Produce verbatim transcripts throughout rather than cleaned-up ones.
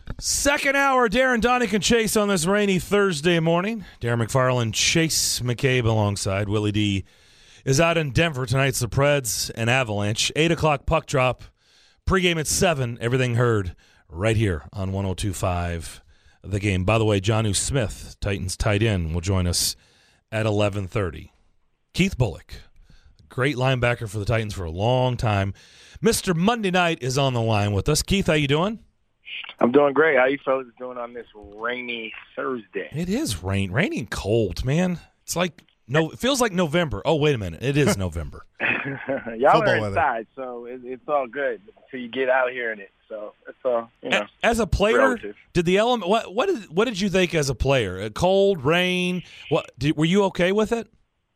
Second hour, Darren, Donick, and Chase on this rainy Thursday morning. Darren McFarland, Chase McCabe alongside. Willie D is out in Denver. Tonight's the Preds and Avalanche. eight o'clock puck drop. Pregame at seven. Everything heard right here on one oh two point five The Game. By the way, Jonnu Smith, Titans tight end, will join us at eleven thirty. Keith Bullock, great linebacker for the Titans for a long time. Mister Monday Night is on the line with us. Keith, how you doing? I'm doing great. How you fellas doing on this rainy Thursday? It is rain, rainy and cold, man. It's like no, it feels like November. Oh, wait a minute, it is November. Y'all Football are weather. inside, so it, it's all good until you get out here in it. So it's all you know. As a player, relative. did the element? What what did what did you think as a player? Uh, Cold, rain. What did, were you okay with it?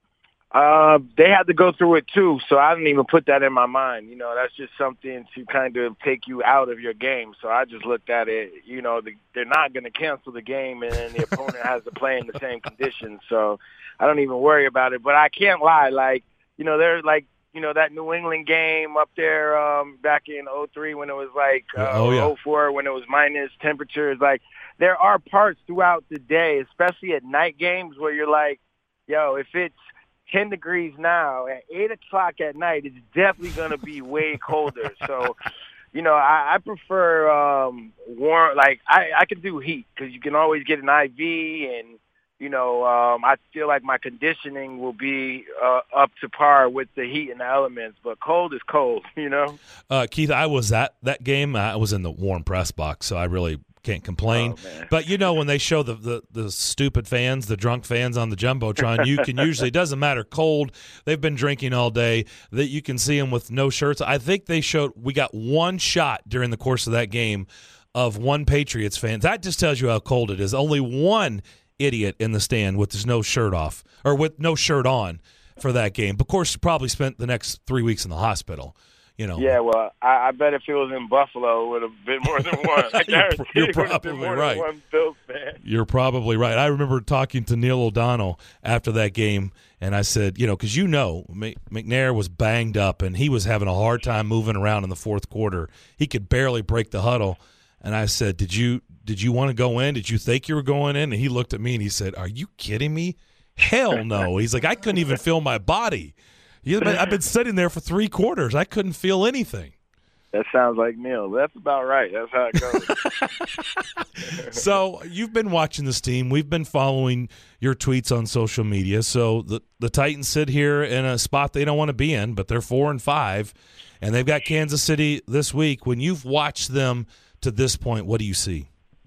Uh, they had to go through it too, so I didn't even put that in my mind. You know, that's just something to kind of take you out of your game. So I just looked at it. You know, the, they're not going to cancel the game, and then the opponent has to play in the same conditions. So I don't even worry about it. But I can't lie. Like, you know, there's like, you know, that New England game up there um, back in oh three when it was like uh, oh, yeah. oh four when it was minus temperatures. Like, there are parts throughout the day, especially at night games, where you're like, yo, if it's ten degrees now at eight o'clock at night, it's definitely going to be way colder. So, you know, I, I prefer um, warm. Like, I, I can do heat because you can always get an I V, and, you know, um, I feel like my conditioning will be uh, up to par with the heat and the elements. But cold is cold, you know? Uh, Keith, I was at that game. I was in the warm press box, so I really can't complain. Oh, but, you know, when they show the, the, the stupid fans, the drunk fans on the Jumbotron, you can usually, it doesn't matter, cold, they've been drinking all day, that you can see them with no shirts. I think they showed, we got one shot during the course of that game of one Patriots fan. That just tells you how cold it is. Only one idiot in the stand with his no shirt off, or with no shirt on for that game. Of course, probably spent the next three weeks in the hospital. You know. Yeah, well, I, I bet if it was in Buffalo, it would have been more than one. I guarantee you're, you're it would have been probably more right. than one Bills fan. You're probably right. I remember talking to Neil O'Donnell after that game, and I said, you know, because you know, McNair was banged up, and he was having a hard time moving around in the fourth quarter. He could barely break the huddle. And I said, did you did you want to go in? Did you think you were going in? And he looked at me, and he said, are you kidding me? Hell no. He's like, I couldn't even feel my body. I've been sitting there for three quarters. I couldn't feel anything. That sounds like Neil. That's about right. That's how it goes. So you've been watching this team. We've been following your tweets on social media. So the, the Titans sit here in a spot they don't want to be in, but they're four and five, and they've got Kansas City this week. When you've watched them to this point, what do you see?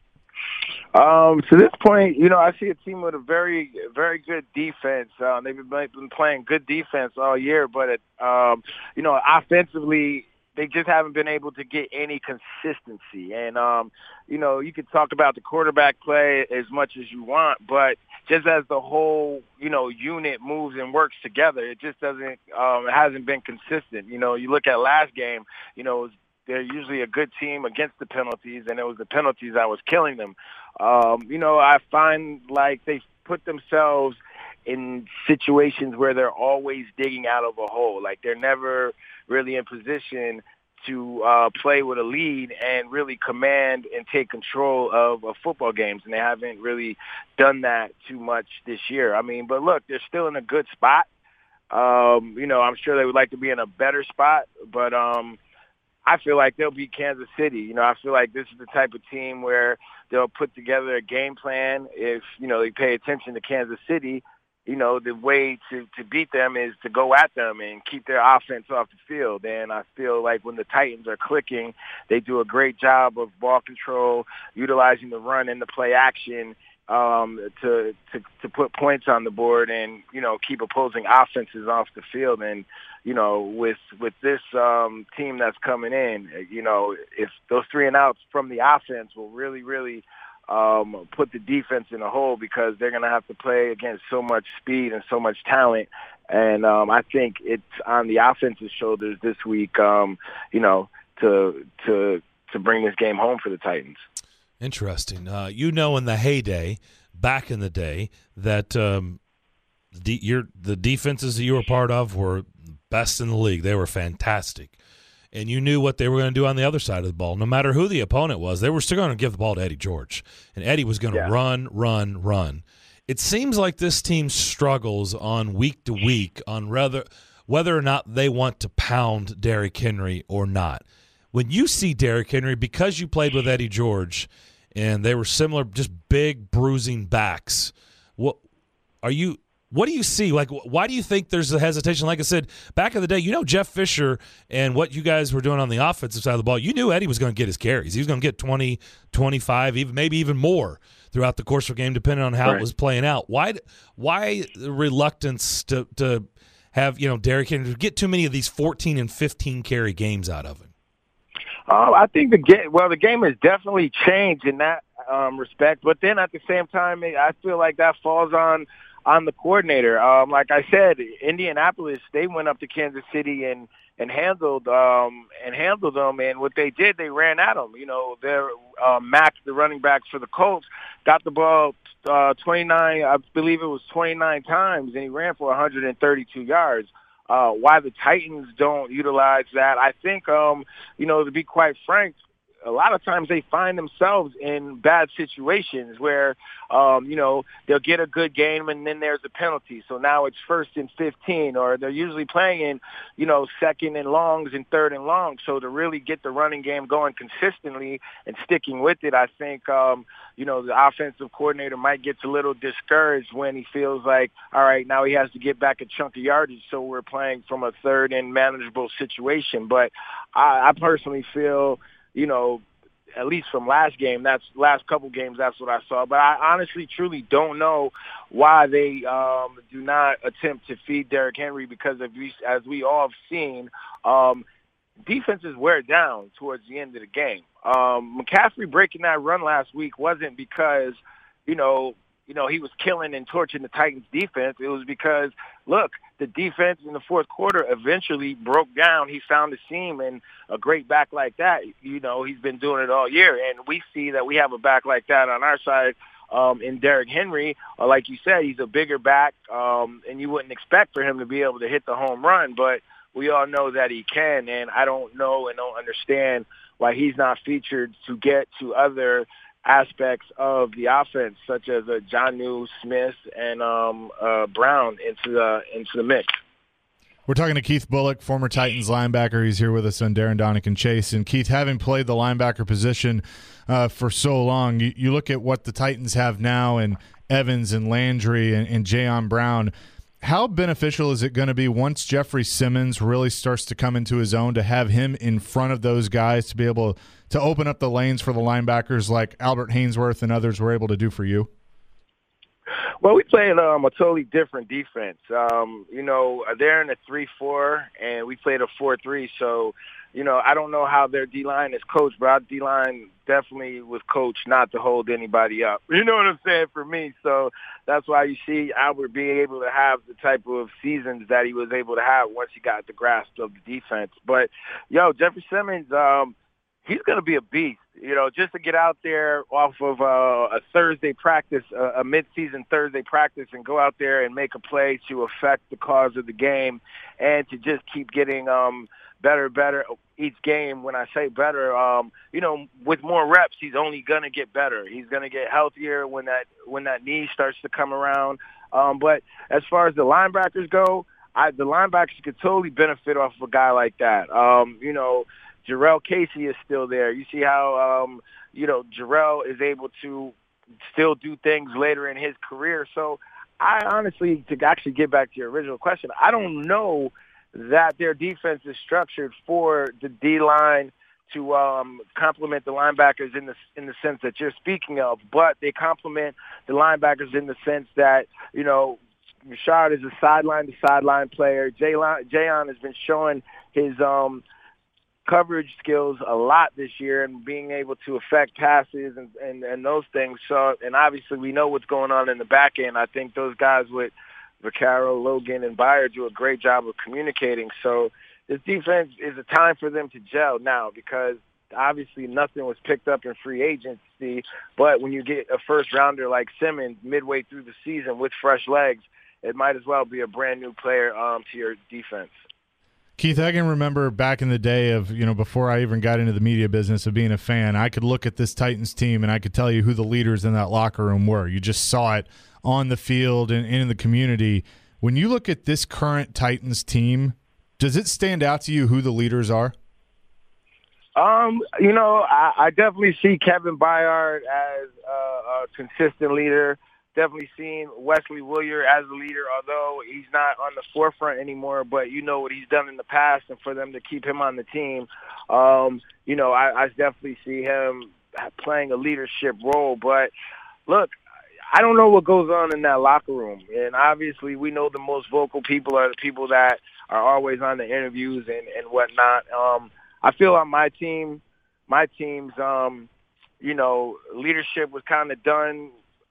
Um, to this point, you know, I see a team with a very, very good defense. Uh, they've been, been playing good defense all year, but, it, um, you know, offensively, they just haven't been able to get any consistency. And, um, you know, you could talk about the quarterback play as much as you want, but just as the whole, you know, unit moves and works together, it just doesn't, um, it hasn't been consistent. You know, you look at last game, you know, it was, they're usually a good team against the penalties, and it was the penalties that was killing them. Um, you know, I find like they put themselves in situations where they're always digging out of a hole. Like they're never really in position to uh, play with a lead and really command and take control of, of football games, and they haven't really done that too much this year. I mean, but look, they're still in a good spot. Um, you know, I'm sure they would like to be in a better spot, but um, I feel like they'll beat Kansas City. You know, I feel like this is the type of team where they'll put together a game plan. If, you know, they pay attention to Kansas City, you know, the way to, to beat them is to go at them and keep their offense off the field. And I feel like when the Titans are clicking, they do a great job of ball control, utilizing the run and the play action um, to, to to put points on the board and, you know, keep opposing offenses off the field. And, you know, with with this um, team that's coming in, you know, if those three and outs from the offense will really, really um, put the defense in a hole, because they're going to have to play against so much speed and so much talent. And um, I think it's on the offense's shoulders this week, um, you know, to to to bring this game home for the Titans. Interesting. Uh, you know, in the heyday, back in the day, that um, the, your, the defenses that you were part of were best in the league. They were fantastic. and you knew what they were going to do on the other side of the ball. No matter who the opponent was, they were still going to give the ball to Eddie George, and Eddie was going to yeah. run, run, run. It seems like this team struggles on week to week on whether whether or not they want to pound Derrick Henry or not. When you see Derrick Henry, because you played with Eddie George, and they were similar, just big bruising backs, what are you? What do you see? Like, why do you think there's a hesitation? Like I said, back in the day, you know, Jeff Fisher and what you guys were doing on the offensive side of the ball, you knew Eddie was going to get his carries. He was going to get twenty, twenty-five, even maybe even more throughout the course of a game, depending on how right. it was playing out. Why why the reluctance to, to have, you know, Derrick Henry get too many of these fourteen and fifteen carry games out of him? Uh, I think the game, well, the game has definitely changed in that um, respect. But then at the same time, I feel like that falls on – on the coordinator. Um, like I said, Indianapolis, they went up to Kansas City and, and handled um, and handled them. And what they did, they ran at them. You know, their uh, Max, the running backs for the Colts, got the ball uh, twenty-nine, I believe it was twenty-nine times, and he ran for one hundred thirty-two yards. Uh, why the Titans don't utilize that, I think, um, you know, to be quite frank, a lot of times they find themselves in bad situations where, um, you know, they'll get a good game and then there's a penalty. So now it's first and fifteen, or they're usually playing in, you know, second and longs and third and longs. So to really get the running game going consistently and sticking with it, I think, um, you know, the offensive coordinator might get a little discouraged when he feels like, all right, now he has to get back a chunk of yardage. So we're playing from a third and manageable situation. But I, I personally feel, you know, at least from last game, that's last couple games, that's what I saw. But I honestly, truly don't know why they um, do not attempt to feed Derrick Henry because, of, as we all have seen, um, defenses wear down towards the end of the game. Um, McCaffrey breaking that run last week wasn't because, you know, you know, he was killing and torching the Titans defense. It was because, look, the defense in the fourth quarter eventually broke down. He found a seam, and a great back like that, you know, he's been doing it all year. And we see that we have a back like that on our side um, in Derrick Henry. Uh, like you said, he's a bigger back, um, and you wouldn't expect for him to be able to hit the home run, but we all know that he can, and I don't know and don't understand why he's not featured to get to other aspects of the offense, such as uh, Jonnu Smith and um, uh, Brown into the into the mix. We're talking to Keith Bulluck, former Titans linebacker. He's here with us on Darren, Donick, and Chase. And Keith, having played the linebacker position uh, for so long, you, you look at what the Titans have now, and Evans and Landry and, and Jayon Brown. How beneficial is it going to be once Jeffrey Simmons really starts to come into his own to have him in front of those guys to be able to open up the lanes for the linebackers like Albert Hainsworth and others were able to do for you? Well, we played um, a totally different defense. Um, you know, they're in a three four, and we played a four three. So, you know, I don't know how their D-line is coached, but our D-line definitely was coached not to hold anybody up. You know what I'm saying, for me? So that's why you see Albert being able to have the type of seasons that he was able to have once he got the grasp of the defense. But, yo, Jeffrey Simmons, um, he's going to be a beast. You know, just to get out there off of uh, a Thursday practice, uh, a mid-season Thursday practice, and go out there and make a play to affect the cause of the game, and to just keep getting um, better, better each game. When I say better, um, you know, with more reps, he's only going to get better. He's going to get healthier when that when that knee starts to come around. Um, but as far as the linebackers go, I, the linebackers could totally benefit off of a guy like that. Um, you know, Jarrell Casey is still there. You see how, um, you know, Jarrell is able to still do things later in his career. So I honestly, to actually get back to your original question, I don't know that their defense is structured for the D-line to um, complement the linebackers in the in the sense that you're speaking of, but they complement the linebackers in the sense that, you know, Rashard is a sideline-to-sideline player. Jayon has been showing his um, – coverage skills a lot this year, and being able to affect passes and, and, and those things. So, and obviously we know what's going on in the back end. I think those guys with Vaccaro, Logan, and Byer do a great job of communicating. So this defense is a time for them to gel now, because obviously nothing was picked up in free agency, but when you get a first rounder like Simmons midway through the season with fresh legs, it might as well be a brand new player um, to your defense. Keith, I can remember back in the day of, you know, before I even got into the media business of being a fan, I could look at this Titans team and I could tell you who the leaders in that locker room were. You just saw it on the field and, and in the community. When you look at this current Titans team, does it stand out to you who the leaders are? Um, you know, I, I definitely see Kevin Byard as a, a consistent leader. Definitely seen Wesley Willier as a leader, although he's not on the forefront anymore. But you know what he's done in the past, and for them to keep him on the team, um, you know, I, I definitely see him playing a leadership role. But look, I don't know what goes on in that locker room, and obviously we know the most vocal people are the people that are always on the interviews and, and whatnot. Um, I feel on my team, my team's, um, you know, leadership was kind of done.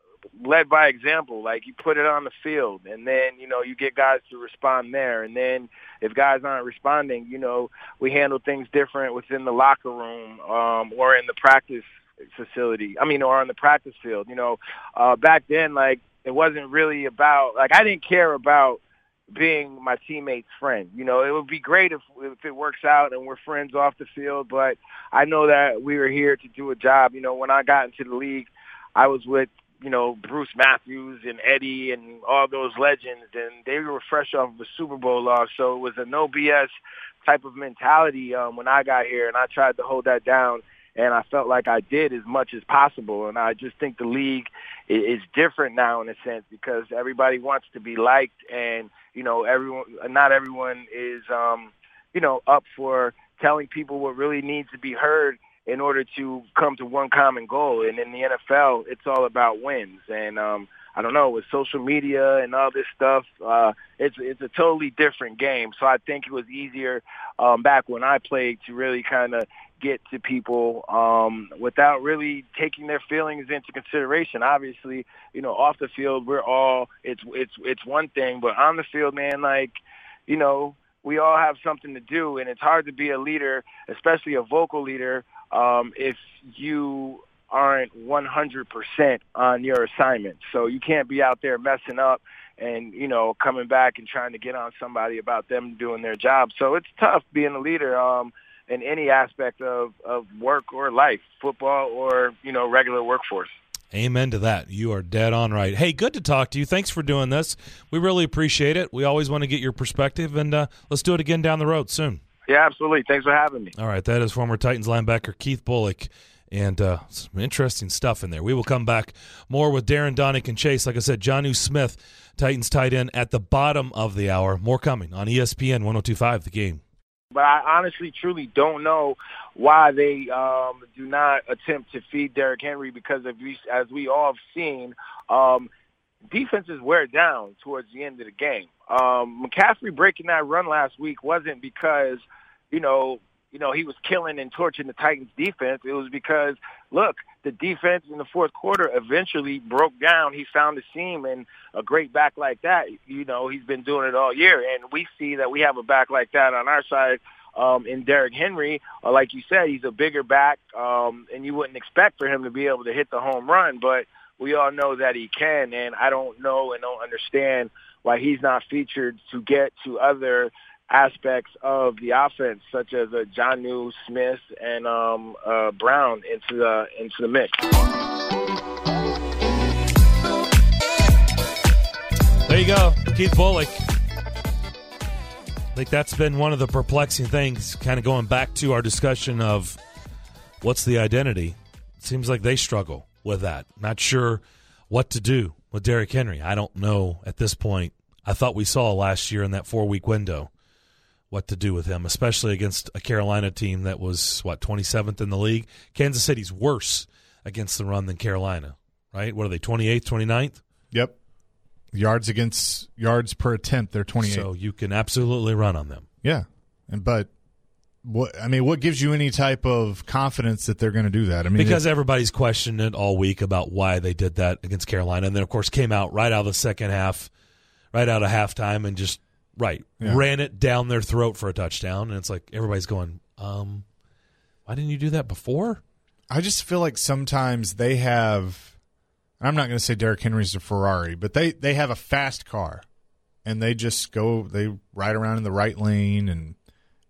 Led by example, like you put it on the field, and then, you know, you get guys to respond there. And then if guys aren't responding, you know, we handle things different within the locker room um, or in the practice facility. I mean, or on the practice field. You know, uh, back then, like, it wasn't really about, like, I didn't care about being my teammate's friend. You know, it would be great if, if it works out and we're friends off the field, but I know that we were here to do a job. You know, when I got into the league, I was with, you know, Bruce Matthews and Eddie and all those legends, and they were fresh off of a Super Bowl loss. So it was a no B S type of mentality um, when I got here, and I tried to hold that down, and I felt like I did as much as possible. And I just think the league is different now in a sense because everybody wants to be liked, and, you know, everyone, not everyone is, um, you know, up for telling people what really needs to be heard in order to come to one common goal. And in the N F L, it's all about wins. And um, I don't know, with social media and all this stuff, uh, it's it's a totally different game. So I think it was easier um, back when I played to really kind of get to people um, without really taking their feelings into consideration. Obviously, you know, off the field, we're all, it's it's it's one thing, but on the field, man, like, you know, we all have something to do, and it's hard to be a leader, especially a vocal leader, um, if you aren't one hundred percent on your assignment. So you can't be out there messing up and, you know, coming back and trying to get on somebody about them doing their job. So it's tough being a leader um, in any aspect of, of work or life, football or, you know, regular workforce. Amen to that. You are dead on right. Hey, good to talk to you. Thanks for doing this. We really appreciate it. We always want to get your perspective, and uh, let's do it again down the road soon. Yeah, absolutely. Thanks for having me. All right, that is former Titans linebacker Keith Bulluck, and uh, some interesting stuff in there. We will come back more with Darren, Donick, and Chase. Like I said, Jonnu Smith, Titans tight end, at the bottom of the hour. More coming on E S P N one oh two point five, The Game. But I honestly, truly don't know why they um, do not attempt to feed Derrick Henry because, of, as we all have seen, um, defenses wear down towards the end of the game. Um, McCaffrey breaking that run last week wasn't because, you know, you know, he was killing and torching the Titans defense. It was because, look, the defense in the fourth quarter eventually broke down. He found a seam, and a great back like that, you know, he's been doing it all year. And we see that we have a back like that on our side um, in Derrick Henry. Uh, like you said, he's a bigger back, um, and you wouldn't expect for him to be able to hit the home run, but we all know that he can, and I don't know and don't understand why he's not featured to get to other aspects of the offense, such as uh, Jonnu Smith and um, uh, Brown into the into the mix. There you go, Keith Bulluck. I think that's been one of the perplexing things, kind of going back to our discussion of what's the identity. It seems like they struggle with that. Not sure what to do with Derrick Henry. I don't know at this point. I thought we saw last year in that four-week window what to do with him, especially against a Carolina team that was, what, twenty-seventh in the league? Kansas City's worse against the run than Carolina, right? What are they, twenty-eighth, twenty-ninth? Yep. Yards against yards per attempt, they're twenty-eight. So you can absolutely run on them. Yeah. And but what I mean, what gives you any type of confidence that they're going to do that? I mean, because everybody's questioned it all week about why they did that against Carolina, and then of course came out right out of the second half, right out of halftime, and just right yeah. ran it down their throat for a touchdown. And it's like everybody's going, um, why didn't you do that before? I just feel like sometimes they have. I'm not going to say Derrick Henry's a Ferrari, but they, they have a fast car, and they just go they ride around in the right lane, and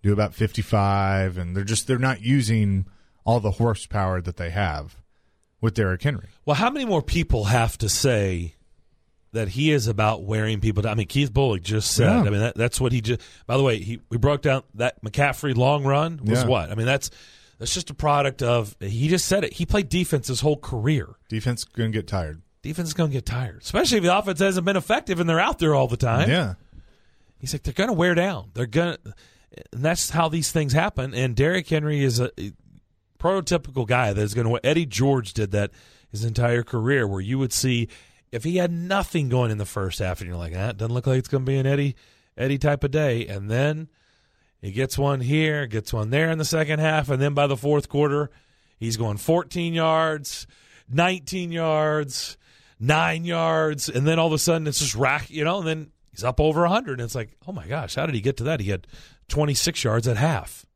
do about fifty-five, and they're just they're not using all the horsepower that they have with Derrick Henry. Well, how many more people have to say that he is about wearing people down? I mean, Keith Bulluck just said. Yeah. I mean, that, that's what he just. By the way, he we broke down that McCaffrey long run was Yeah. what? I mean, that's that's just a product of. He just said it. He played defense his whole career. Defense going to get tired. Defense is going to get tired, especially if the offense hasn't been effective and they're out there all the time. Yeah. He's like, they're going to wear down. They're going to, and that's how these things happen. And Derrick Henry is a, a prototypical guy that's going to. Eddie George did that his entire career, where you would see if he had nothing going in the first half, and you're like, ah, it doesn't look like it's going to be an Eddie Eddie type of day, and then he gets one here, gets one there in the second half, and then by the fourth quarter, he's going fourteen yards, nineteen yards, nine yards, and then all of a sudden it's just rack, you know, and then he's up over one hundred, and it's like, oh my gosh, how did he get to that? He had twenty-six yards at half.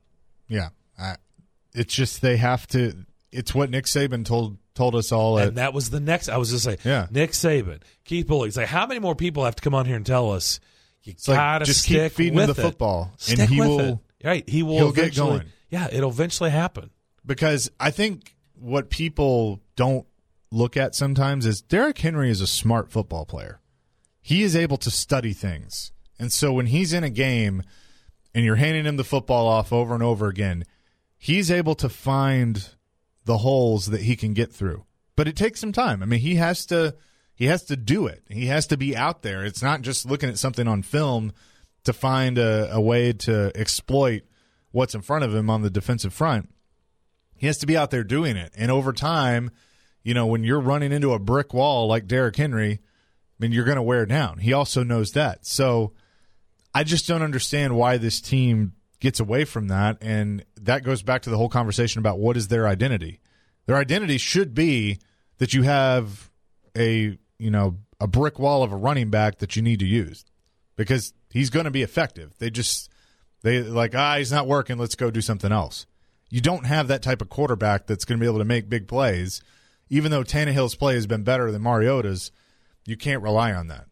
Yeah. I, it's just they have to – it's what Nick Saban told told us all. At, And that was the next – I was just saying, Yeah. Nick Saban, Keith Bulluck. He's like, how many more people have to come on here and tell us you it's like, got to just stick keep feeding with him the it. football, Stick and he with will it. Right. He will he'll get eventually, going. Yeah, it'll eventually happen. Because I think what people don't look at sometimes is Derrick Henry is a smart football player. He is able to study things. And so when he's in a game and you're handing him the football off over and over again, he's able to find the holes that he can get through. But it takes some time. I mean, he has to he has to do it. He has to be out there. It's not just looking at something on film to find a, a way to exploit what's in front of him on the defensive front. He has to be out there doing it. And over time, you know, when you're running into a brick wall like Derrick Henry, I mean, you're going to wear down. He also knows that. So I just don't understand why this team gets away from that. And that goes back to the whole conversation about what is their identity. Their identity should be that you have a, you know, a brick wall of a running back that you need to use because he's going to be effective. They just, they like, ah, he's not working. Let's go do something else. You don't have that type of quarterback that's going to be able to make big plays. Even though Tannehill's play has been better than Mariota's, you can't rely on that.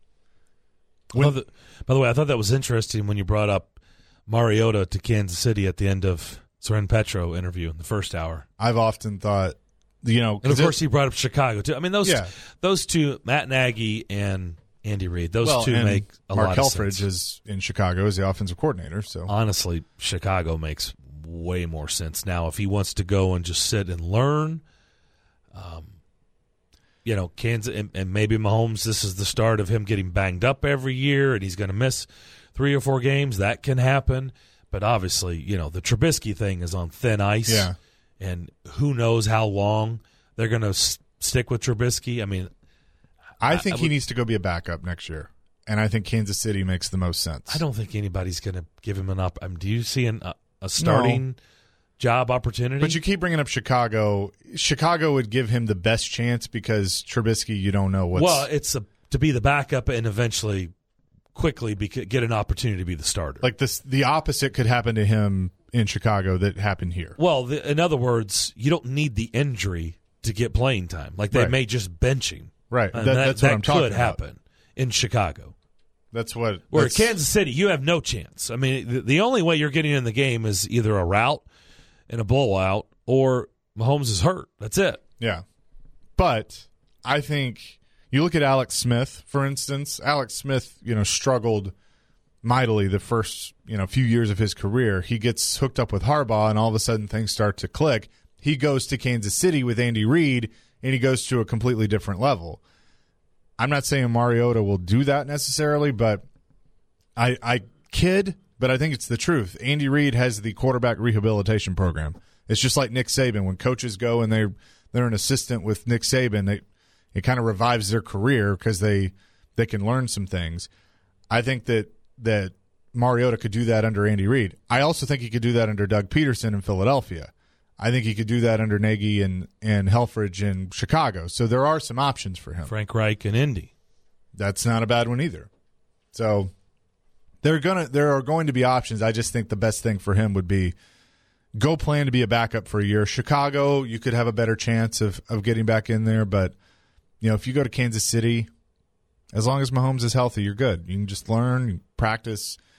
When, the, by the way, I thought that was interesting when you brought up Mariota to Kansas City at the end of Soren Petro interview in the first hour. I've often thought, you know, and of course it, he brought up Chicago too. I mean, those yeah. those two, Matt Nagy and Andy Reid, those well, two and make a Mark lot of sense. Helfrich is in Chicago as the offensive coordinator. So honestly, Chicago makes way more sense now. If he wants to go and just sit and learn, um, you know, Kansas and, and maybe Mahomes, this is the start of him getting banged up every year, and he's going to miss three or four games. That can happen, but obviously, you know, the Trubisky thing is on thin ice, yeah. and who knows how long they're going to s- stick with Trubisky. I mean, I think I, I he would, needs to go be a backup next year, and I think Kansas City makes the most sense. I don't think anybody's going to give him an up. I mean, do you see an, uh, a starting? No. Job opportunity. But you keep bringing up Chicago. Chicago would give him the best chance because Trubisky, you don't know what's. Well, it's a, to be the backup and eventually quickly be, get an opportunity to be the starter. Like this, the opposite could happen to him in Chicago that happened here. Well, the, in other words, you don't need the injury to get playing time. Like they right. may just bench him. Right. That, that, that, that's what that I'm talking could about. happen in Chicago. That's what. Where that's, Kansas City, you have no chance. I mean, the, the only way you're getting in the game is either a rout in a blowout or Mahomes is hurt. That's it. Yeah. But I think you look at Alex Smith, for instance. Alex Smith, you know, struggled mightily the first, you know, few years of his career. He gets hooked up with Harbaugh, and all of a sudden things start to click. He goes to Kansas City with Andy Reid, and he goes to a completely different level. I'm not saying Mariota will do that necessarily, but I, I kid, but I think it's the truth. Andy Reid has the quarterback rehabilitation program. It's just like Nick Saban. When coaches go and they're, they're an assistant with Nick Saban, they, it kind of revives their career because they, they can learn some things. I think that, that Mariota could do that under Andy Reid. I also think he could do that under Doug Peterson in Philadelphia. I think he could do that under Nagy and, and Helfrich in Chicago. So there are some options for him. Frank Reich and Indy. That's not a bad one either. So they're gonna there are going to be options. I just think the best thing for him would be go plan to be a backup for a year. Chicago, you could have a better chance of, of getting back in there, but you know, if you go to Kansas City, as long as Mahomes is healthy, you're good. You can just learn, practice.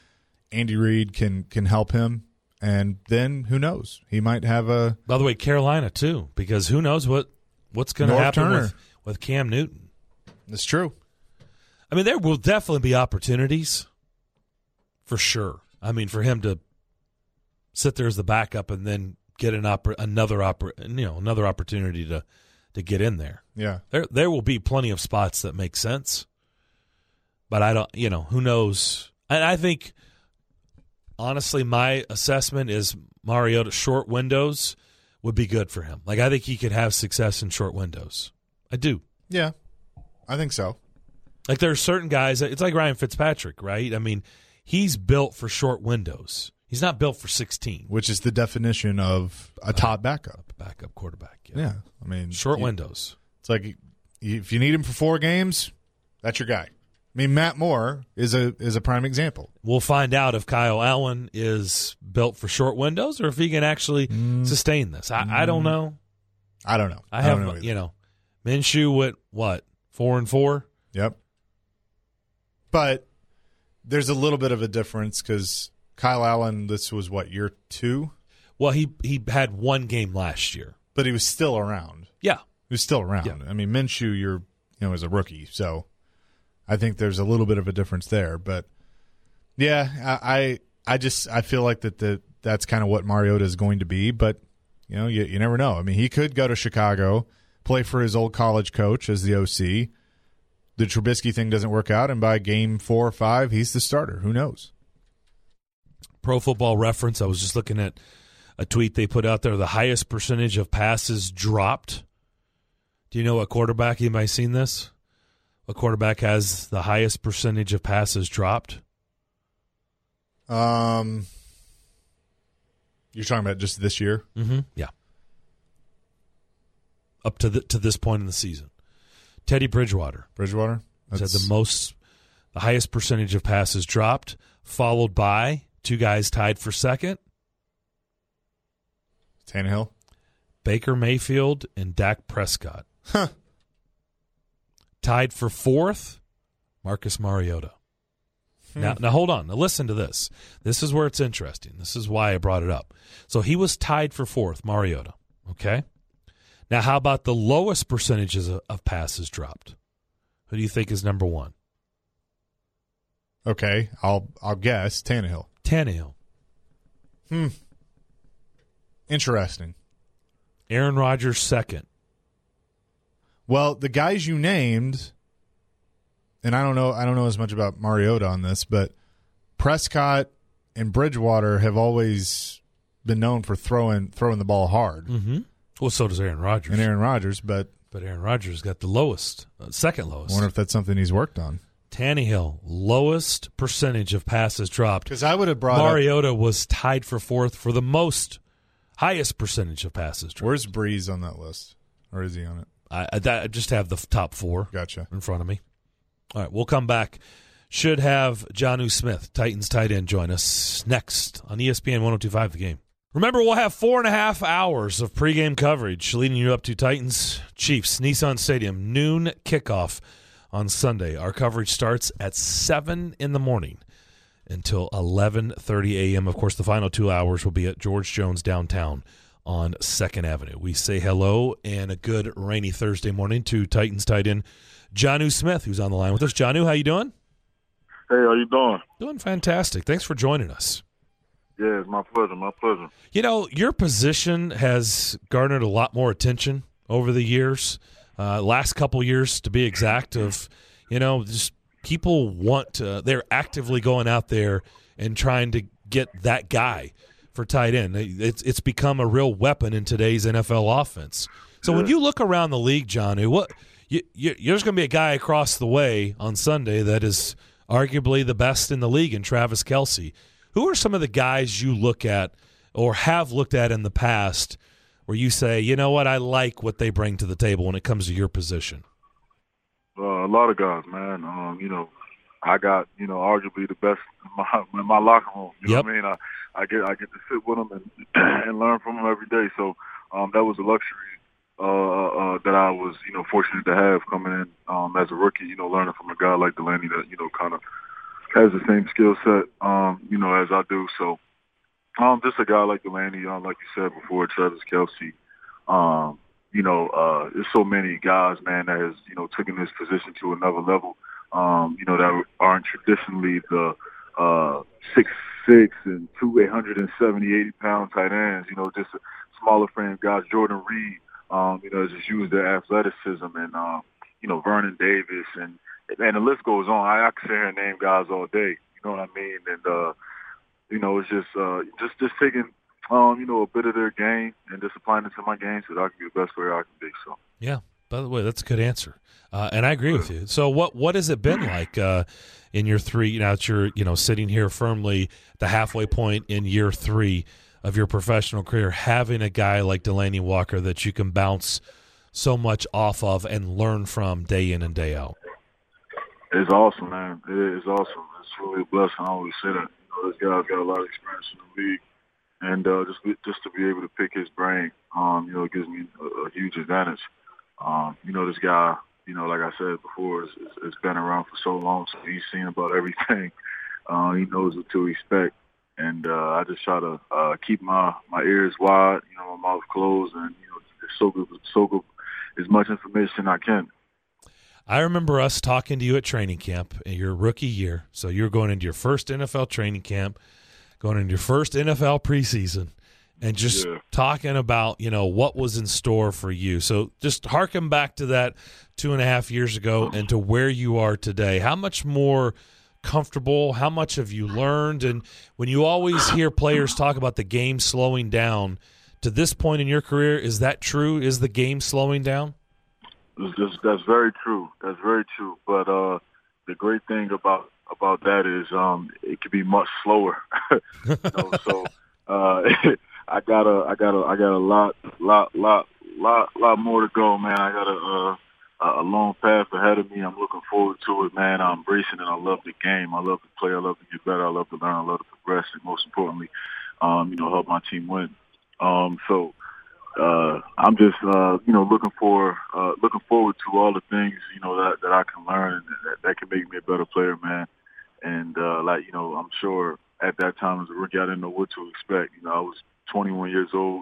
Andy Reid can can help him, and then who knows? He might have a. By the way, Carolina too, because who knows what what's going to happen with, with Cam Newton. That's true. I mean, there will definitely be opportunities, for sure. I mean, for him to sit there as the backup and then get an oppor- another oppor- you know another opportunity to, to get in there. Yeah, there there will be plenty of spots that make sense, but I don't. You know, who knows? And I think, honestly, my assessment is Mariota short windows would be good for him. Like, I think he could have success in short windows. I do. Yeah, I think so. Like, there are certain guys. It's like Ryan Fitzpatrick, right? I mean, he's built for short windows. He's not built for sixteen. Which is the definition of a top backup. Backup quarterback, yeah. Yeah, I mean. Short you, windows. It's like if you need him for four games, that's your guy. I mean, Matt Moore is a is a prime example. We'll find out if Kyle Allen is built for short windows or if he can actually mm. sustain this. I, mm. I don't know. I don't know. I have, I don't know you know, Minshew with what, four and four? Yep. But there's a little bit of a difference because Kyle Allen, this was what, year two? Well, he he had one game last year, but he was still around. Yeah, he was still around. Yeah. I mean, Minshew, you're you know, as a rookie, so I think there's a little bit of a difference there. But yeah, I I, I just I feel like that the that's kind of what Mariota is going to be. But you know, you you never know. I mean, he could go to Chicago, play for his old college coach as the O C. The Trubisky thing doesn't work out, and by game four or five, he's the starter. Who knows? Pro Football Reference, I was just looking at a tweet they put out there, the highest percentage of passes dropped. Do you know what quarterback, anybody seen this? A quarterback has the highest percentage of passes dropped? Um, You're talking about just this year? Mm-hmm. Yeah. Up to the, to this point in the season. Teddy Bridgewater. Bridgewater? That's had the most, the highest percentage of passes dropped, followed by two guys tied for second. Tannehill? Baker Mayfield and Dak Prescott. Huh. Tied for fourth, Marcus Mariota. Hmm. Now, now hold on. Now listen to this. This is where it's interesting. This is why I brought it up. So he was tied for fourth, Mariota. Okay? Now, how about the lowest percentages of, of passes dropped? Who do you think is number one? Okay, I'll I'll guess Tannehill. Tannehill. Hmm. Interesting. Aaron Rodgers second. Well, the guys you named, and I don't know I don't know as much about Mariota on this, but Prescott and Bridgewater have always been known for throwing throwing the ball hard. Mm-hmm. Well, so does Aaron Rodgers. And Aaron Rodgers, but but Aaron Rodgers got the lowest, uh, second lowest. I wonder if that's something he's worked on. Tannehill, lowest percentage of passes dropped. Because I would have brought Mariota up, was tied for fourth for the most, highest percentage of passes dropped. Where's Breeze on that list? Or is he on it? I, I, I just have the top four Gotcha. in front of me. All right, we'll come back. Should have Jonnu Smith, Titans tight end, join us next on E S P N one oh two point five The Game. Remember, we'll have four and a half hours of pregame coverage leading you up to Titans Chiefs, Nissan Stadium, noon kickoff on Sunday. Our coverage starts at seven in the morning until eleven thirty a.m. Of course, the final two hours will be at George Jones downtown on second Avenue. We say hello and a good rainy Thursday morning to Titans tight end Jonnu Smith, who's on the line with us. Jonnu, how you doing? Hey, how you doing? Doing fantastic. Thanks for joining us. Yeah, it's my pleasure, my pleasure. You know, your position has garnered a lot more attention over the years, uh, last couple years to be exact, of, you know, just people want to, they're actively going out there and trying to get that guy for tight end. It's it's become a real weapon in today's N F L offense. So yeah. When you look around the league, Jonnu, what you, you, there's going to be a guy across the way on Sunday that is arguably the best in the league in Travis Kelce. Who are some of the guys you look at or have looked at in the past where you say, you know what, I like what they bring to the table when it comes to your position? Uh, a lot of guys, man. Um, you know, I got, you know, arguably the best in my, in my locker room. You yep. know what I mean? I, I get I get to sit with them and, and learn from them every day. So um, that was a luxury uh, uh, that I was, you know, fortunate to have coming in um, as a rookie, you know, learning from a guy like Delaney that, you know, kind of has the same skill set, um, you know, as I do. So, um, just a guy like Delaney, um, like you said before, Travis Kelce. Um, you know, uh, there's so many guys, man, that has, you know, taken this position to another level. Um, you know, that aren't traditionally the uh, six six and two eight hundred seventy, eighty pound tight ends. You know, just smaller frame guys. Jordan Reed, um, you know, just used their athleticism, and um, you know, Vernon Davis, and and the list goes on. I, I can sit here and name guys all day. You know what I mean? And uh, you know, it's just uh, just just taking um, you know, a bit of their game and just applying it to my game so that I can be the best player I can be. So yeah. By the way, that's a good answer, uh, and I agree with you. So, what what has it been like uh, in your three? Now that you're you know sitting here firmly at the halfway point in year three of your professional career, having a guy like Delanie Walker that you can bounce so much off of and learn from day in and day out. It's awesome, man. It is awesome. It's really a blessing. I always say that. You know, this guy's got a lot of experience in the league, and uh, just just to be able to pick his brain, um, you know, it gives me a, a huge advantage. Um, you know, this guy, you know, like I said before, has, has been around for so long, so he's seen about everything. Uh, he knows what to expect. And uh, I just try to uh, keep my, my ears wide, you know, my mouth closed, and, you know, just soak up, soak up as much information I can. I remember us talking to you at training camp in your rookie year. So you're going into your first N F L training camp, going into your first N F L preseason. And just yeah. talking about, you know, what was in store for you. So just harken back to that two and a half years ago and to where you are today. How much more comfortable, how much have you learned? And when you always hear players talk about the game slowing down, to this point in your career, is that true? Is the game slowing down? That's, that's very true. That's very true. But uh, the great thing about, about that is um, it can be much slower. you know, so uh I got a, I got a, I got a lot, lot, lot, lot, lot more to go, man. I got a, a, a long path ahead of me. I'm looking forward to it, man. I'm embracing it. I love the game. I love to play. I love to get better. I love to learn. I love to progress, and most importantly, um, you know, help my team win. Um, so uh, I'm just, uh, you know, looking for, uh, looking forward to all the things, you know, that that I can learn and that, that can make me a better player, man. And uh, like, you know, I'm sure at that time as a rookie, I didn't know what to expect. You know, I was twenty-one years old.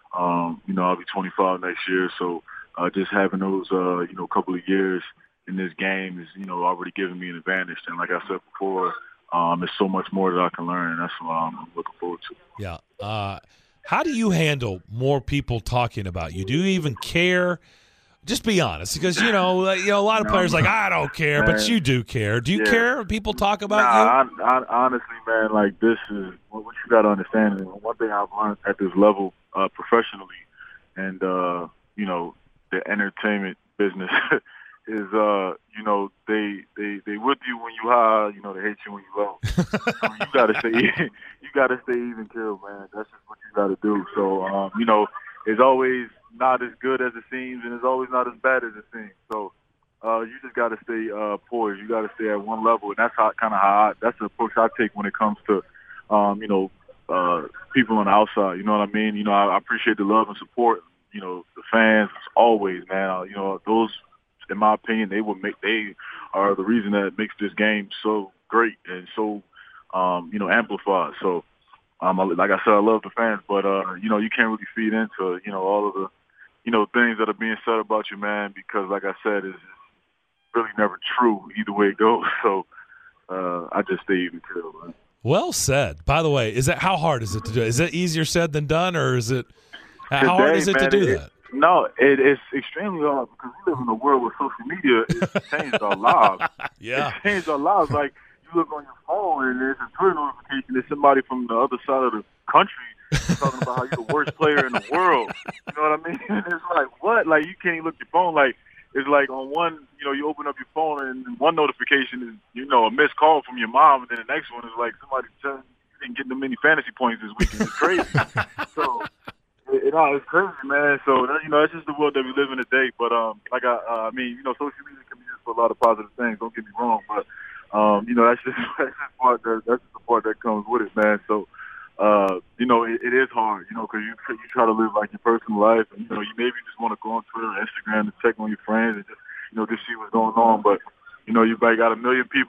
Um, you know, I'll be twenty-five next year. So uh, just having those, uh, you know, couple of years in this game is, you know, already giving me an advantage. And like I said before, um, there's so much more that I can learn, and that's what I'm looking forward to. Yeah. Uh, how do you handle more people talking about you? Do you even care? Just be honest, because you know, you know, a lot of no, players are like, I don't care, man, but you do care. Do you yeah. care when people talk about nah, you? I, I, honestly, man, like this is what you got to understand. And one thing I've learned at this level, uh, professionally, and uh, you know, the entertainment business is, uh, you know, they they they with you when you high, you know, they hate you when you low. So you got to stay, you got to stay even killed, man. That's just what you got to do. So, um, you know, it's always not as good as it seems, and it's always not as bad as it seems. So uh, you just got to stay uh, poised. You got to stay at one level, and that's how kind of how I, that's the approach I take when it comes to, um, you know, uh, people on the outside. You know what I mean? You know, I, I appreciate the love and support. You know, the fans always, man. Uh, you know, those, in my opinion, they would make they are the reason that makes this game so great and so, um, you know, amplified. So. Um, like I said, I love the fans, but, uh, you know, you can't really feed into, you know, all of the, you know, things that are being said about you, man, because, like I said, it's really never true either way it goes. So uh, I just stay even killed, man. Well said. By the way, is that how hard is it to do? Is it easier said than done, or is it how Today, hard is it man, to do it, that? No, it, it's extremely hard because we live in a world where social media has changed our lives. Yeah. It's changed our lives. Like, you look on your phone and there's a Twitter notification. There's somebody from the other side of the country talking about how you're the worst player in the world. You know what I mean? And it's like, what? Like, you can't even look at your phone. Like, it's like on one, you know, you open up your phone and one notification is, you know, a missed call from your mom, and then the next one is like somebody telling you you didn't get that many fantasy points this weekend. It's crazy. So, it, it, it's crazy, man. So, that, you know, that's just the world that we live in today. But, um, like, I, uh, I mean, you know, social media can be used for a lot of positive things. Don't get me wrong, but. Um, you know, that's just that's just part that that's just the part that comes with it, man. So, uh, you know, it, it is hard, you know, because you you try to live like your personal life, and you know, you maybe just want to go on Twitter or Instagram to check on your friends and just you know just see what's going on. But you know, you probably got a million people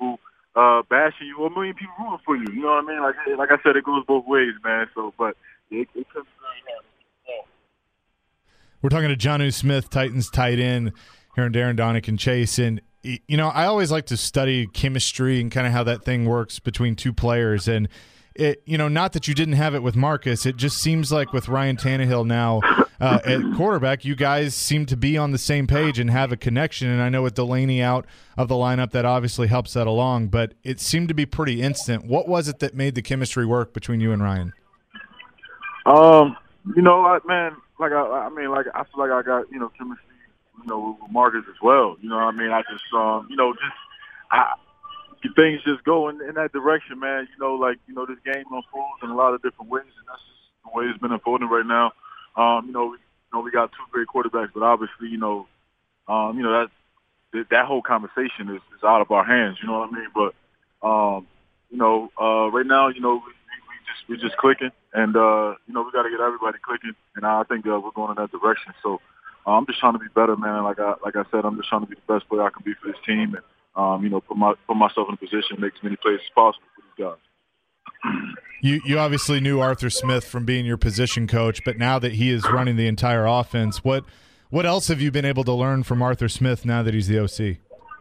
uh, bashing you or a million people rooting for you. You know what I mean? Like like I said, it goes both ways, man. So, but it, it comes. We're talking to Jonnu Smith, Titans tight end, here on Darren, Donick, and Chase. And, you know, I always like to study chemistry and kind of how that thing works between two players. And, it, you know, not that you didn't have it with Marcus. It just seems like with Ryan Tannehill now uh, at quarterback, you guys seem to be on the same page and have a connection. And I know with Delaney out of the lineup, that obviously helps that along. But it seemed to be pretty instant. What was it that made the chemistry work between you and Ryan? Um, you know, I, man, like I, I mean, like I feel like I got, you know, chemistry, you know, with Marcus as well. You know what I mean? I just, um, you know, just I, things just go in, in that direction, man. You know, like, you know, this game unfolds in a lot of different ways, and that's just the way it's been unfolding right now. Um, you know, we, you know, we got two great quarterbacks, but obviously, you know, um, you know that that, that whole conversation is, is out of our hands. You know what I mean? But, um, you know, uh, right now, you know, we, we just we're just clicking, and uh, you know, we got to get everybody clicking, and I think uh, we're going in that direction. So uh, I'm just trying to be better, man. Like I like I said, I'm just trying to be the best player I can be for this team, and um, you know, put my put myself in a position to make as many plays as possible for these guys. You you obviously knew Arthur Smith from being your position coach, but now that he is running the entire offense, what what else have you been able to learn from Arthur Smith now that he's the O C?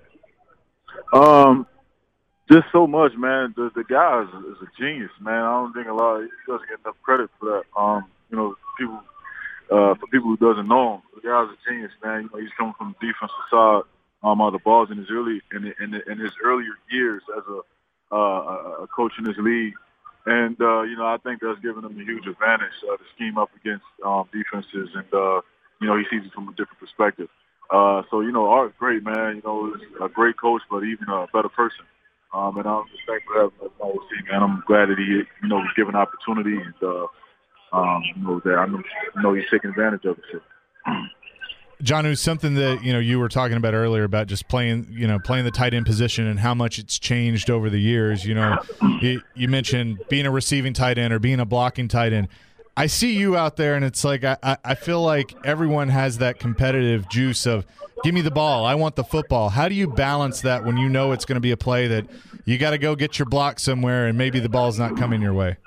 Um, just so much, man. The the guy is, is a genius, man. I don't think a lot of, he doesn't get enough credit for that. Um, you know, people uh, for people who doesn't know him, the guy's a genius, man. You know, he's coming from the defensive side um, of the balls in his early in in, in his earlier years as a uh, a coach in this league. And, uh, you know, I think that's given him a huge advantage uh, to scheme up against um, defenses. And, uh, you know, he sees it from a different perspective. Uh, so, you know, Art's great, man. You know, he's a great coach, but even a better person. Um, and I'm just thankful for having that O C, man. I'm glad that he, you know, was given opportunity. And, uh, um, you know, that I know, you know, he's taking advantage of it. So. John, who's something that, you know, you were talking about earlier about just playing, you know, playing the tight end position and how much it's changed over the years. You know, you, you mentioned being a receiving tight end or being a blocking tight end. I see you out there, and it's like I, I feel like everyone has that competitive juice of give me the ball, I want the football. How do you balance that when you know it's going to be a play that you got to go get your block somewhere and maybe the ball's not coming your way?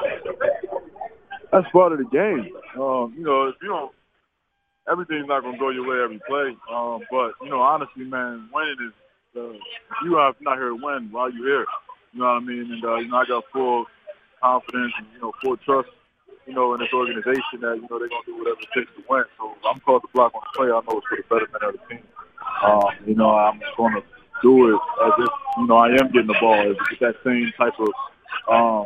That's part of the game. Um, you know, if you don't, everything's not going to go your way every play. Um, but, you know, honestly, man, winning is uh, – you are not here to win while you're here. You know what I mean? And, uh, you know, I got full confidence and, you know, full trust, you know, in this organization that, you know, they're going to do whatever it takes to win. So I'm called to block on the play. I know it's for the betterment of the team. Um, you know, I'm going to do it as if, you know, I am getting the ball. It's that same type of, um,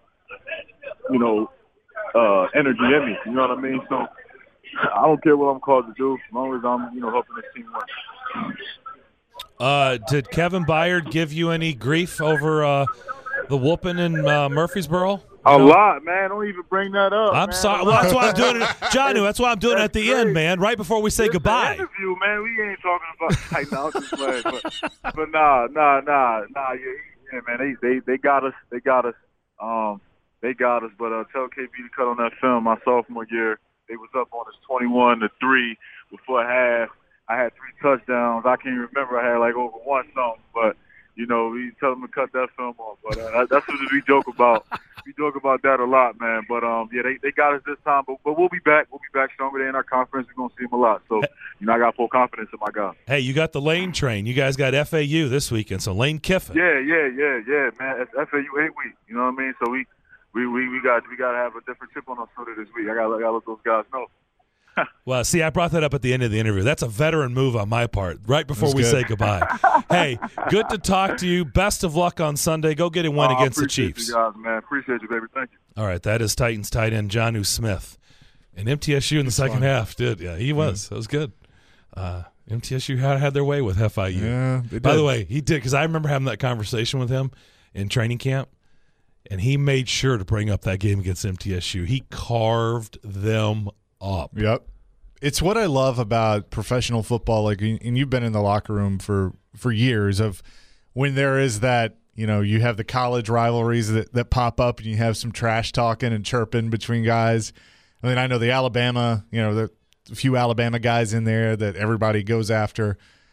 you know, uh, energy in me. You know what I mean? So, I don't care what I'm called to do, as long as I'm, you know, helping this team win. Uh, did Kevin Byard give you any grief over uh, the whooping in uh, Murfreesboro? A know? lot, man. Don't even bring that up. I'm man. sorry. Well, that's why I'm doing it, Jonnu. That's why I'm doing it at the great. end, man. Right before we say it's goodbye. An interview, man. We ain't talking about right now. Just playing, but, but nah, nah, nah, nah. Yeah, yeah, man. They, they, they got us. They got us. Um, they got us. But uh, tell K B to cut on that film. My sophomore year. They was up on us twenty-one to three before half. I had three touchdowns. I can't remember. I had like over one something, but you know, we tell them to cut that film off. But uh, that's what we joke about. We joke about that a lot, man. But um, yeah, they, they got us this time. But but we'll be back. We'll be back stronger. They're in our conference. We're gonna see them a lot. So you know, I got full confidence in my guys. Hey, you got the Lane train. You guys got F A U this weekend. So Lane Kiffin. Yeah, yeah, yeah, yeah, man. It's F A U eight week. You know what I mean? So we. We, we we got we got to have a different chip on our shoulder this week. I got to let those guys know. Well, see, I brought that up at the end of the interview. That's a veteran move on my part, right before we good. say goodbye. Hey, good to talk to you. Best of luck on Sunday. Go get a win uh, against the Chiefs. You guys, man. Appreciate you, baby. Thank you. All right, that is Titans tight end Jonnu Smith. And M T S U in the second fun. half did. Yeah, he was. Yeah. That was good. Uh, M T S U had, had their way with F I U. Yeah, By the way, he did, because I remember having that conversation with him in training camp. And he made sure to bring up that game against M T S U. He carved them up. Yep. It's what I love about professional football. Like, and you've been in the locker room for, for years of when there is that, you know, you have the college rivalries that, that pop up and you have some trash talking and chirping between guys. I mean, I know the Alabama, you know, the few Alabama guys in there that everybody goes after.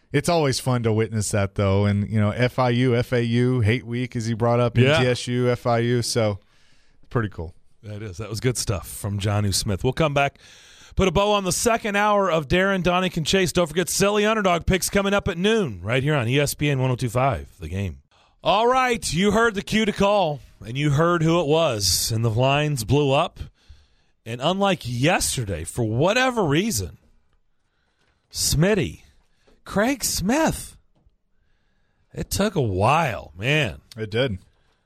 It's always fun to witness that, though. And, you know, F I U, F A U, Hate Week, as he brought up, Yeah. M T S U, F I U. So, pretty cool. That is. That was good stuff from Jonnu Smith. We'll come back, put a bow on the second hour of Darren, Donick, and Chase. Don't forget Silly Underdog picks coming up at noon right here on E S P N one oh two point five, The Game. All right, you heard the cue to call, and you heard who it was, and the lines blew up. And unlike yesterday, for whatever reason, Smitty, Craig Smith, it took a while, man. It did.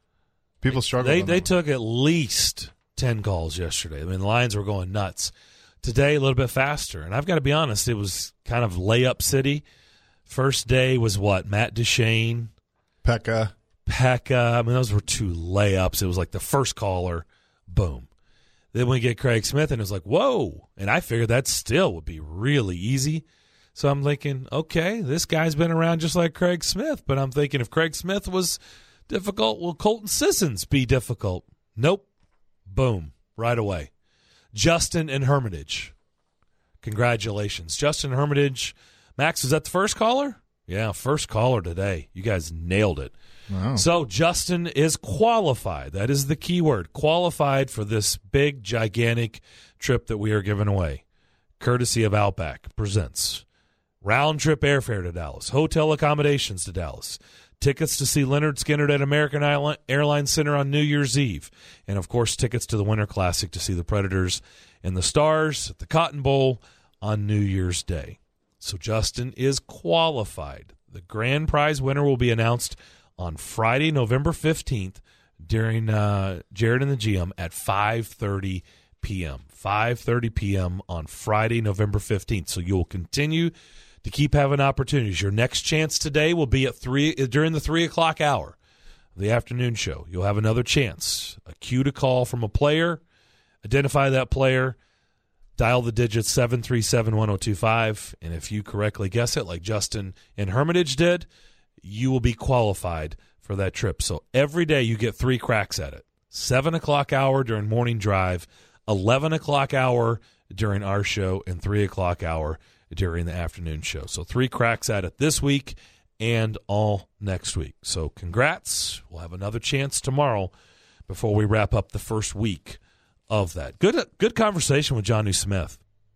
People struggled. They on they that took at least ten calls yesterday. I mean, the lines were going nuts. Today, a little bit faster. And I've got to be honest, it was kind of layup city. First day was what? Matt Duchene, Pekka. Pekka. I mean, those were two layups. It was like the first caller, boom. Then we get Craig Smith, and it was like, whoa. And I figured that still would be really easy. So I'm thinking, okay, this guy's been around just like Craig Smith. But I'm thinking if Craig Smith was difficult, will Colton Sissons be difficult? Nope. Boom. Right away. Justin and Hermitage. Congratulations. Justin Hermitage. Max, was that the first caller? Yeah, first caller today. You guys nailed it. Wow. So Justin is qualified. That is the key word. Qualified for this big, gigantic trip that we are giving away. Courtesy of Outback presents round-trip airfare to Dallas, hotel accommodations to Dallas, tickets to see Leonard Skinner at American Airlines Center on New Year's Eve, and, of course, tickets to the Winter Classic to see the Predators and the Stars at the Cotton Bowl on New Year's Day. So Justin is qualified. The grand prize winner will be announced on Friday, November fifteenth, during uh, Jared and the G M at five thirty p.m. five thirty p.m. on Friday, November fifteenth. So you'll continue to keep having opportunities. Your next chance today will be at three during the three o'clock hour of the afternoon show. You'll have another chance. A cue to call from a player. Identify that player. Dial the digits seven three seven, one oh two five. And if you correctly guess it, like Justin and Hermitage did, you will be qualified for that trip. So every day you get three cracks at it. seven o'clock hour during morning drive, eleven o'clock hour during our show, and three o'clock hour during the afternoon show. So three cracks at it this week and all next week. So congrats. We'll have another chance tomorrow before we wrap up the first week of that. Good good conversation with Jonnu Smith.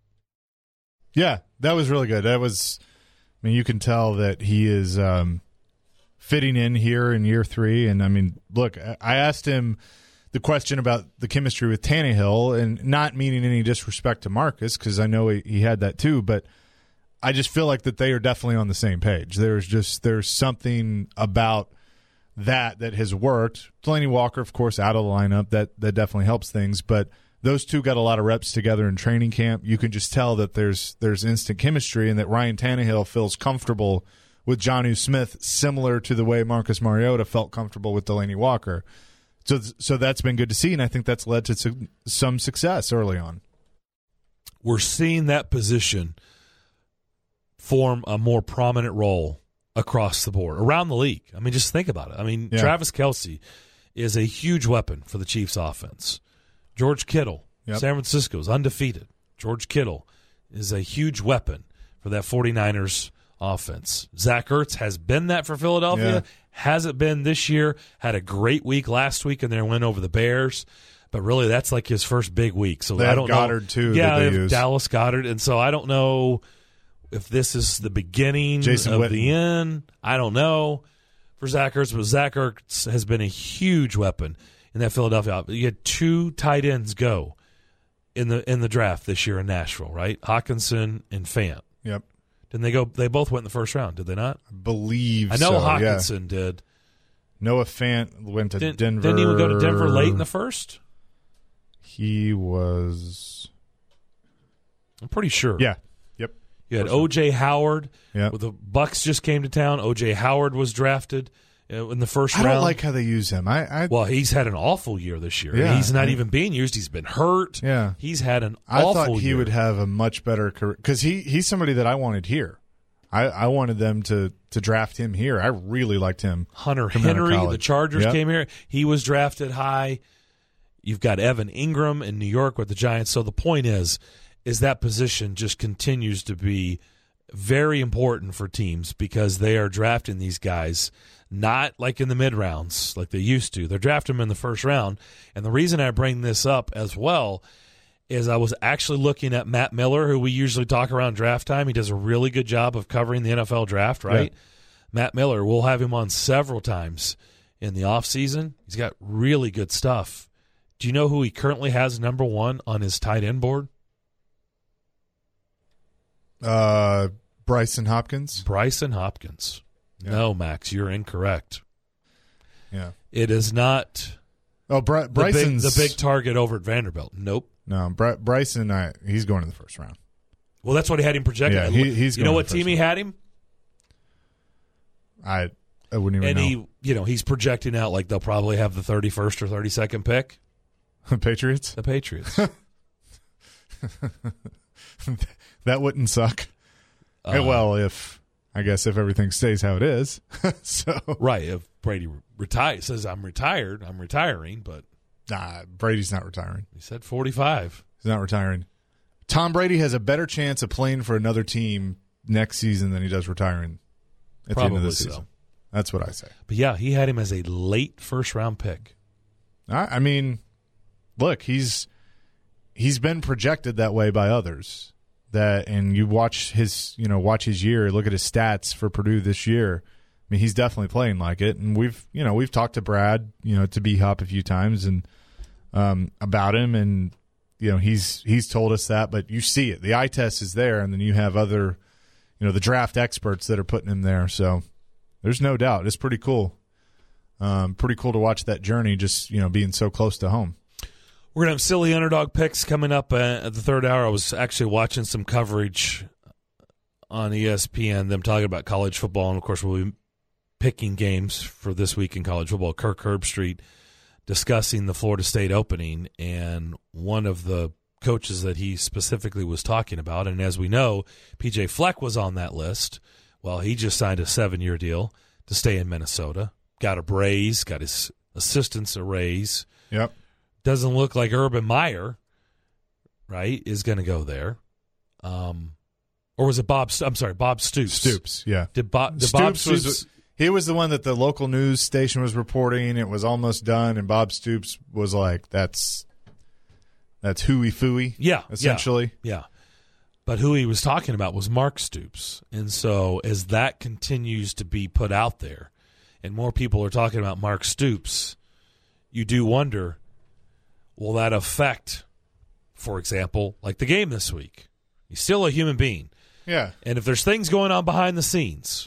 Yeah, that was really good. That was, I mean, you can tell that he is um, fitting in here in year three. And, I mean, look, I asked him the question about the chemistry with Tannehill, and not meaning any disrespect to Marcus, because I know he, he had that too, but I just feel like that they are definitely on the same page. There's just there's something about that that has worked. Delaney Walker, of course, out of the lineup. That that definitely helps things. But those two got a lot of reps together in training camp. You can just tell that there's there's instant chemistry, and that Ryan Tannehill feels comfortable with Jonnu Smith, similar to the way Marcus Mariota felt comfortable with Delaney Walker. So so that's been good to see, and I think that's led to su- some success early on. We're seeing that position form a more prominent role across the board, around the league. I mean, just think about it. I mean, Yeah. Travis Kelce is a huge weapon for the Chiefs offense. George Kittle, Yep. San Francisco is undefeated. George Kittle is a huge weapon for that 49ers offense. Zach Ertz has been that for Philadelphia. Yeah. Hasn't been this year. Had a great week last week in their win over the Bears. But really, that's like his first big week. So They I have don't Goddard, know. too, Yeah, that they they have use. Dallas Goddard. And so I don't know if this is the beginning Jason of Witten. the end. I don't know for Zach Ertz. But Zach Ertz has been a huge weapon in that Philadelphia offense. You had two tight ends go in the in the draft this year in Nashville, right? Hawkinson and Fant. Yep. Didn't they go? They both went in the first round, did they not? I believe I know so, Hawkinson yeah. did. Noah Fant went to Didn't, Denver. didn't he go to Denver late in the first? He was. I'm pretty sure. Yeah. Yep. You had For sure. O J Howard. Yeah. Well, the Bucks just came to town. O J Howard was drafted uh, in the first I round. don't like how they use him. I, I Well, he's had an awful year this year. Yeah, he's not I- even being used. He's been hurt. Yeah. He's had an I awful thought he year. would have a much better career because he, he's somebody that I wanted here. I, I wanted them to, to draft him here. I really liked him. Hunter coming out of Henry, the college. Chargers Yep. came here. He was drafted high. You've got Evan Ingram in New York with the Giants. So the point is, is that position just continues to be very important for teams because they are drafting these guys not like in the mid rounds like they used to. They're drafting them in the first round. And the reason I bring this up as well is I was actually looking at Matt Miller, who we usually talk around draft time. He does a really good job of covering the N F L draft, right? Yeah. Matt Miller, we'll have him on several times in the offseason. He's got really good stuff. Do you know who he currently has number one on his tight end board? Uh, Bryson Hopkins. Bryson Hopkins. Yeah. No, Max, you're incorrect. Yeah. It is not oh, Bry- Bryson's the big, the big target over at Vanderbilt. Nope. No, Bry- Bryson, I, he's going in the first round. Well, that's what he had him projected. Yeah, he, he's you going know what team round. he had him? I, I wouldn't even and know. And he, you know, he's projecting out like they'll probably have the thirty-first or thirty-second pick. The Patriots? The Patriots. That wouldn't suck. Uh, well, if I guess if everything stays how it is. So right, if Brady retires, says I'm retired, I'm retiring, but nah, Brady's not retiring. He said forty-five. He's not retiring. Tom Brady has a better chance of playing for another team next season than he does retiring at Probably the end of the so. season. That's what I say. But yeah, he had him as a late first round pick. I, I mean, look, he's he's been projected that way by others. That and you watch his, you know, watch his year. Look at his stats for Purdue this year. I mean, he's definitely playing like it. And we've, you know, we've talked to Brad, you know, to B Hop a few times and um, about him, and you know, he's he's told us that. But you see it. The eye test is there, and then you have other, you know, the draft experts that are putting him there. So there's no doubt. It's pretty cool. Um, pretty cool to watch that journey. Just, you know, being so close to home. We're going to have silly underdog picks coming up uh, at the third hour. I was actually watching some coverage on E S P N, them talking about college football, and, of course, we'll be picking games for this week in college football. Kirk Herbstreit discussing the Florida State opening, and one of the coaches that he specifically was talking about, and as we know, P J Fleck was on that list. Well, he just signed a seven-year deal to stay in Minnesota, got a raise, got his assistants a raise. Yep. Doesn't look like Urban Meyer, right, is going to go there. Um, or was it Bob? I'm sorry, Bob Stoops. Stoops, yeah. Did, Bob, did Stoops Bob Stoops? Was, he was the one that the local news station was reporting. It was almost done, and Bob Stoops was like, "That's that's hooey fooey." Yeah, essentially. Yeah, yeah. But who he was talking about was Mark Stoops, and so as that continues to be put out there, and more people are talking about Mark Stoops, you do wonder. Will that affect, for example, like the game this week? He's still a human being. Yeah. And if there's things going on behind the scenes,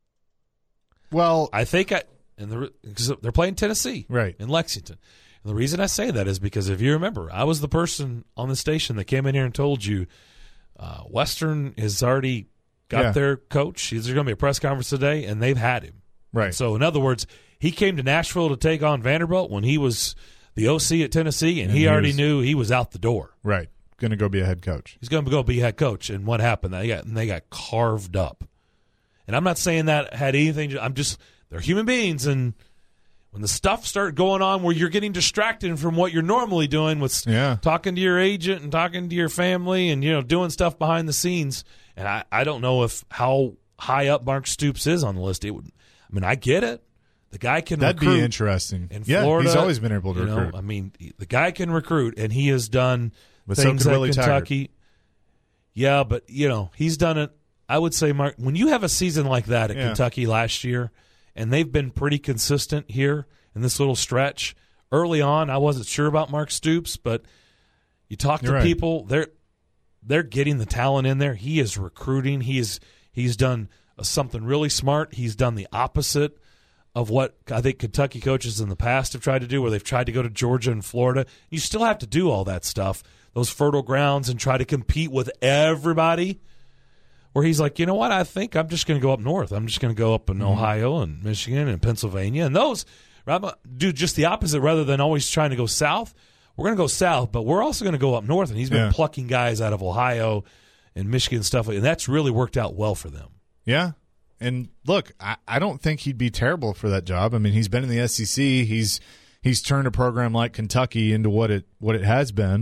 well, I think I and the, because they're playing Tennessee, right, in Lexington. And the reason I say that is because if you remember, I was the person on the station that came in here and told you uh, Western has already got yeah. their coach. There's going to be a press conference today, and they've had him. Right. And so, in other words, he came to Nashville to take on Vanderbilt when he was the O C at Tennessee, and, and he, he already was, knew he was out the door. Right. Going to go be a head coach. He's going to go be head coach. And what happened? They got, and they got carved up. And I'm not saying that had anything – I'm just – they're human beings. And when the stuff started going on where you're getting distracted from what you're normally doing with yeah. talking to your agent and talking to your family and, you know, doing stuff behind the scenes, and I, I don't know if how high up Mark Stoops is on the list. It would, I mean, I get it. The guy can That'd recruit. be interesting. In yeah, Florida, he's always been able to you know, recruit. I mean, the guy can recruit, and he has done but things so at Willie Kentucky. Taggart. Yeah, but, you know, he's done it. I would say, Mark, when you have a season like that at yeah. Kentucky last year, and they've been pretty consistent here in this little stretch, early on I wasn't sure about Mark Stoops, but you talk to You're right. people, they're they're getting the talent in there. He is recruiting. He is he's done something really smart. He's done the opposite of what I think Kentucky coaches in the past have tried to do, where they've tried to go to Georgia and Florida. You still have to do all that stuff, those fertile grounds, and try to compete with everybody. Where he's like, you know what, I think I'm just going to go up north. I'm just going to go up in mm-hmm. Ohio and Michigan and Pennsylvania. And those do just the opposite rather than always trying to go south. We're going to go south, but we're also going to go up north. And he's been yeah. plucking guys out of Ohio and Michigan and stuff. And that's really worked out well for them. Yeah. And look, I, I don't think he'd be terrible for that job. I mean, he's been in the S E C. He's he's turned a program like Kentucky into what it what it has been.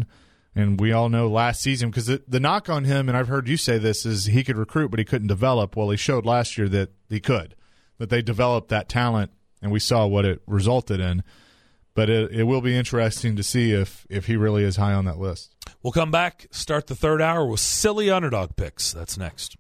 And we all know last season, because the, the knock on him, and I've heard you say this, is he could recruit, but he couldn't develop. Well, he showed last year that he could, that they developed that talent, and we saw what it resulted in. But it, it will be interesting to see if, if he really is high on that list. We'll come back, start the third hour with silly underdog picks. That's next.